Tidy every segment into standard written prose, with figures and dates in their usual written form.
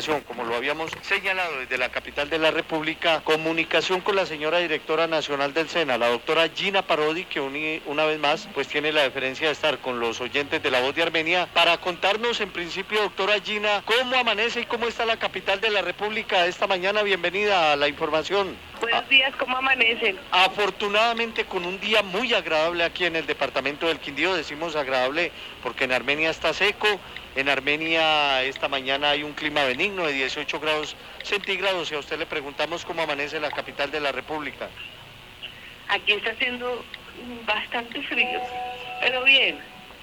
comunicación, como lo habíamos señalado desde la capital de la República, comunicación con la señora directora nacional del SENA, la doctora Gina Parodi, que una vez más pues tiene la deferencia de estar con los oyentes de La Voz de Armenia para contarnos en principio, doctora Gina, cómo amanece y cómo está la capital de la República esta mañana. Bienvenida a la información. Buenos días, ¿cómo amanecen? Afortunadamente con un día muy agradable aquí en el departamento del Quindío. Decimos agradable porque en Armenia está seco. En Armenia esta mañana hay un clima benigno de 18 grados centígrados y a usted le preguntamos cómo amanece la capital de la República. Aquí está haciendo bastante frío, pero bien.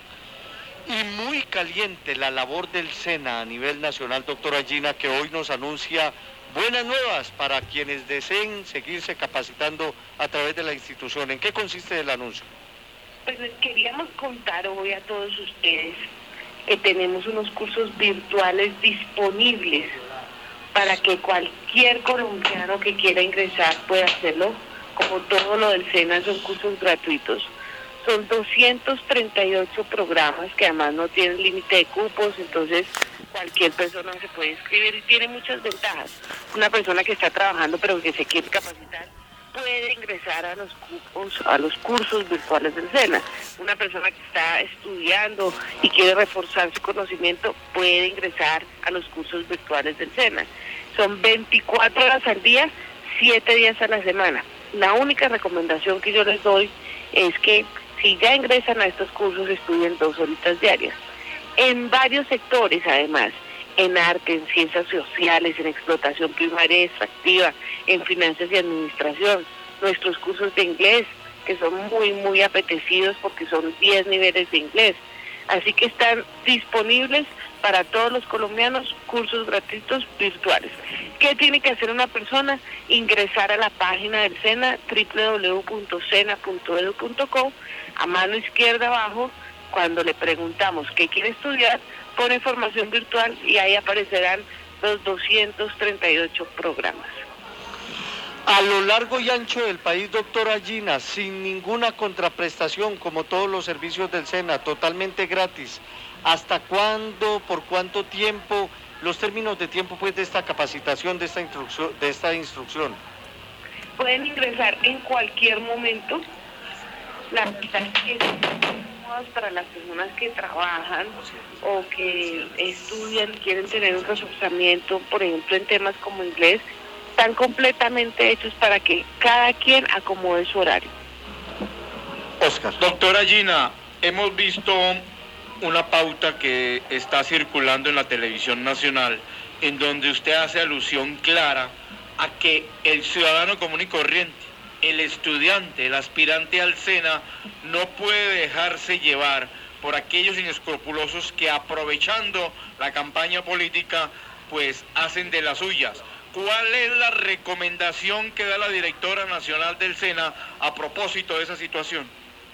Y muy caliente la labor del SENA a nivel nacional, doctora Gina, que hoy nos anuncia buenas nuevas para quienes deseen seguirse capacitando a través de la institución. ¿En qué consiste el anuncio? Pues les queríamos contar hoy a todos ustedes que tenemos unos cursos virtuales disponibles para que cualquier colombiano que quiera ingresar pueda hacerlo. Como todo lo del SENA son cursos gratuitos. Son 238 programas que además no tienen límite de cupos, entonces cualquier persona se puede inscribir y tiene muchas ventajas. Una persona que está trabajando pero que se quiere capacitar puede ingresar a los cursos virtuales del SENA. Una persona que está estudiando y quiere reforzar su conocimiento puede ingresar a los cursos virtuales del SENA. Son 24 horas al día, 7 días a la semana. La única recomendación que yo les doy es que si ya ingresan a estos cursos, estudien 2 horitas diarias. En varios sectores, además, en arte, en ciencias sociales, en explotación primaria y extractiva, en finanzas y administración, nuestros cursos de inglés, que son muy, muy apetecidos porque son 10 niveles de inglés. Así que están disponibles para todos los colombianos cursos gratuitos virtuales. ¿Qué tiene que hacer una persona? Ingresar a la página del SENA, www.sena.edu.co, a mano izquierda abajo, cuando le preguntamos qué quiere estudiar, pone formación virtual y ahí aparecerán los 238 programas. A lo largo y ancho del país, doctora Gina, sin ninguna contraprestación, como todos los servicios del SENA, totalmente gratis. ¿Hasta cuándo, por cuánto tiempo, los términos de tiempo pues de esta capacitación, de esta instrucción? Pueden ingresar en cualquier momento. La verdad es que para las personas que trabajan o que estudian, quieren tener un reforzamiento, por ejemplo, en temas como inglés, están completamente hechos para que cada quien acomode su horario. Oscar. Doctora Gina, hemos visto una pauta que está circulando en la televisión nacional, en donde usted hace alusión clara a que el ciudadano común y corriente, el estudiante, el aspirante al SENA, no puede dejarse llevar por aquellos inescrupulosos que, aprovechando la campaña política, pues hacen de las suyas. ¿Cuál es la recomendación que da la directora nacional del SENA a propósito de esa situación?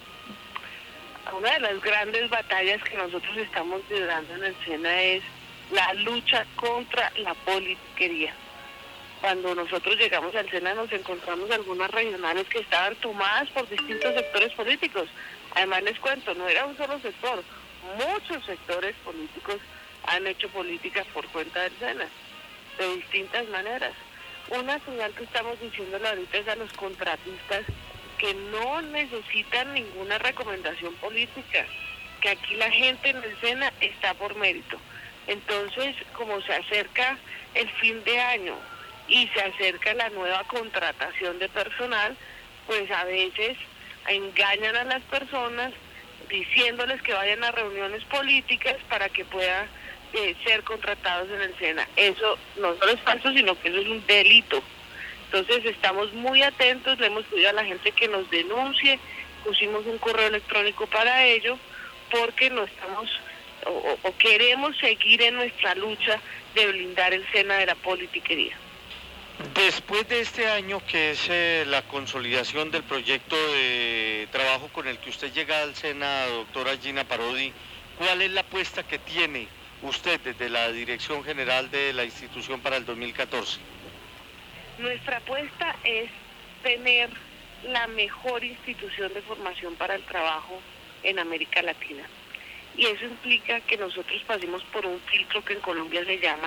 Una de las grandes batallas que nosotros estamos liderando en el SENA es la lucha contra la politiquería. Cuando nosotros llegamos al SENA nos encontramos algunas regionales que estaban tomadas por distintos sectores políticos. Además les cuento, no era un solo sector, muchos sectores políticos han hecho política por cuenta del SENA, de distintas maneras. Una señal que estamos diciéndole ahorita es a los contratistas que no necesitan ninguna recomendación política, que aquí la gente en el SENA está por mérito. Entonces, como se acerca el fin de año y se acerca la nueva contratación de personal, pues a veces engañan a las personas diciéndoles que vayan a reuniones políticas para que puedan ser contratados en el SENA. Eso no solo es falso, sino que eso es un delito. Entonces estamos muy atentos, le hemos pedido a la gente que nos denuncie, pusimos un correo electrónico para ello, porque no estamos o queremos seguir en nuestra lucha de blindar el SENA de la politiquería. Después de este año, que es la consolidación del proyecto de trabajo con el que usted llega al SENA, doctora Gina Parodi, ¿cuál es la apuesta que tiene usted desde la Dirección General de la institución para el 2014? Nuestra apuesta es tener la mejor institución de formación para el trabajo en América Latina. Y eso implica que nosotros pasemos por un filtro que en Colombia se llama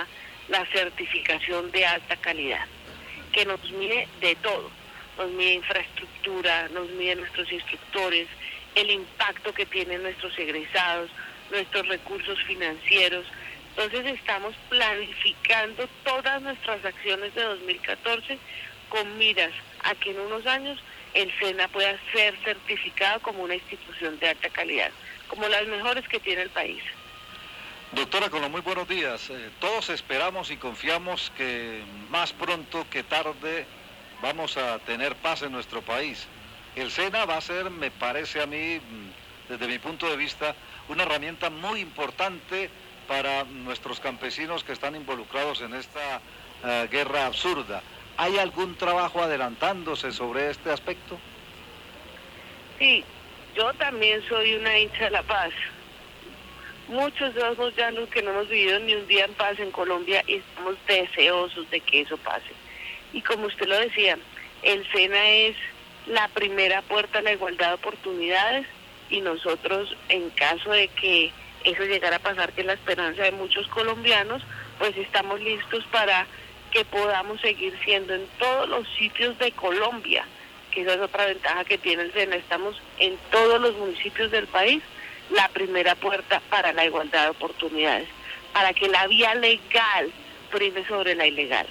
la certificación de alta calidad, que nos mide de todo, nos mide infraestructura, nos mide nuestros instructores, el impacto que tienen nuestros egresados, nuestros recursos financieros. Entonces estamos planificando todas nuestras acciones de 2014 con miras a que en unos años el SENA pueda ser certificado como una institución de alta calidad, como las mejores que tiene el país. Doctora Colón, muy buenos días. Todos esperamos y confiamos que más pronto que tarde vamos a tener paz en nuestro país. El SENA va a ser, me parece a mí, desde mi punto de vista, una herramienta muy importante para nuestros campesinos que están involucrados en esta guerra absurda. ¿Hay algún trabajo adelantándose sobre este aspecto? Sí, yo también soy una hincha de la paz. Muchos somos ya los que no hemos vivido ni un día en paz en Colombia y estamos deseosos de que eso pase. Y como usted lo decía, el SENA es la primera puerta a la igualdad de oportunidades y nosotros, en caso de que eso llegara a pasar, que es la esperanza de muchos colombianos, pues estamos listos para que podamos seguir siendo en todos los sitios de Colombia, que esa es otra ventaja que tiene el SENA. Estamos en todos los municipios del país, la primera puerta para la igualdad de oportunidades, para que la vía legal prime sobre la ilegal.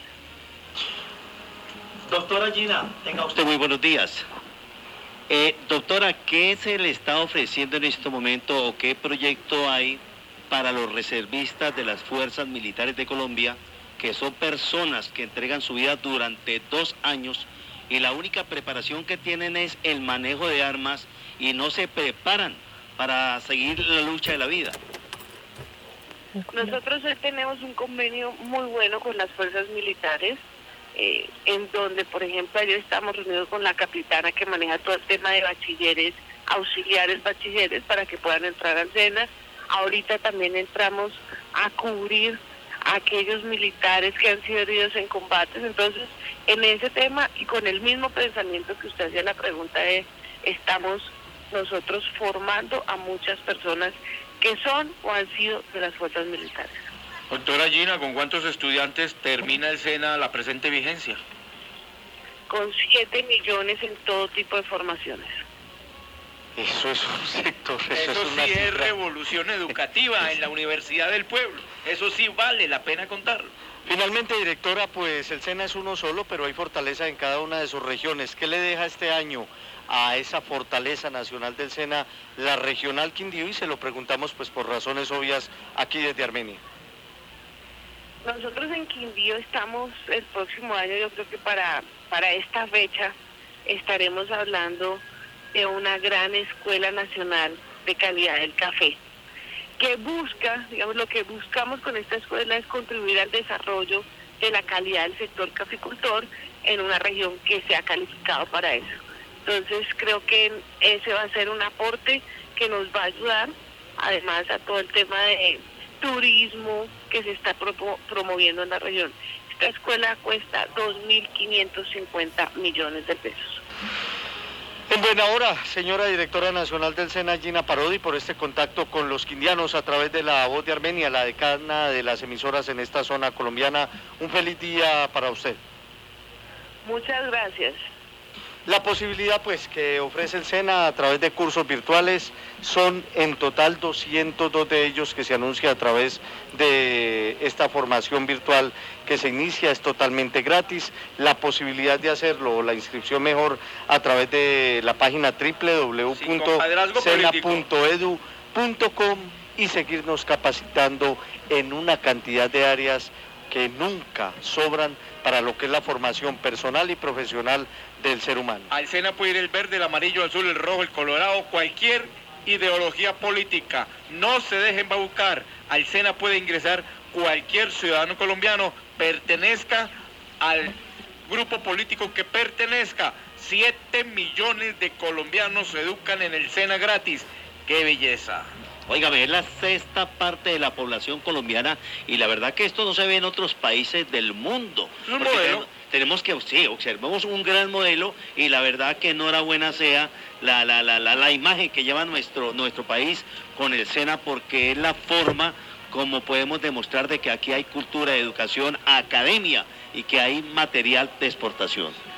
Doctora Gina, tenga usted muy buenos días. Doctora, ¿qué se le está ofreciendo en este momento o qué proyecto hay para los reservistas de las Fuerzas Militares de Colombia, que son personas que entregan su vida durante 2 años y la única preparación que tienen es el manejo de armas y no se preparan para seguir la lucha de la vida? Nosotros hoy tenemos un convenio muy bueno con las fuerzas militares, en donde, por ejemplo, ayer estamos reunidos con la capitana que maneja todo el tema de bachilleres, auxiliares bachilleres, para que puedan entrar al SENA. Ahorita también entramos a cubrir a aquellos militares que han sido heridos en combates. Entonces, en ese tema y con el mismo pensamiento que usted hacía la pregunta, estamos nosotros formando a muchas personas que son o han sido de las fuerzas militares. Doctora Gina, ¿con cuántos estudiantes termina el SENA la presente vigencia? Con 7 millones en todo tipo de formaciones. Eso es un sector, Eso es una sí es cifra. revolución educativa en la Universidad del Pueblo. Eso sí vale la pena contarlo. Finalmente, directora, pues el SENA es uno solo, pero hay fortaleza en cada una de sus regiones. ¿Qué le deja este año a esa fortaleza nacional del SENA, la regional Quindío? Y se lo preguntamos pues por razones obvias aquí desde Armenia. Nosotros en Quindío estamos el próximo año, yo creo que para esta fecha estaremos hablando de una gran escuela nacional de calidad del café, que busca, digamos, lo que buscamos con esta escuela es contribuir al desarrollo de la calidad del sector caficultor en una región que sea calificado para eso. Entonces creo que ese va a ser un aporte que nos va a ayudar, además a todo el tema de turismo que se está promoviendo en la región. Esta escuela cuesta 2.550 millones de pesos. En buena hora, señora directora nacional del SENA, Gina Parodi, por este contacto con los quindianos a través de La Voz de Armenia, la decana de las emisoras en esta zona colombiana. Un feliz día para usted. Muchas gracias. La posibilidad pues que ofrece el SENA a través de cursos virtuales son en total 202 de ellos que se anuncia a través de esta formación virtual que se inicia, es totalmente gratis. La posibilidad de hacerlo, o la inscripción mejor, a través de la página www.sena.edu.com y seguirnos capacitando en una cantidad de áreas que nunca sobran para lo que es la formación personal y profesional del ser humano. Al SENA puede ir el verde, el amarillo, el azul, el rojo, el colorado, cualquier ideología política. No se dejen embaucar. Al SENA puede ingresar cualquier ciudadano colombiano, pertenezca al grupo político que pertenezca. 7 millones de colombianos se educan en el SENA gratis. ¡Qué belleza! Óigame, es la 6ª parte de la población colombiana y la verdad que esto no se ve en otros países del mundo. Es un modelo. Tenemos que, sí, observemos un gran modelo y la verdad que enhorabuena sea la imagen que lleva nuestro país con el SENA, porque es la forma como podemos demostrar de que aquí hay cultura, educación, academia y que hay material de exportación.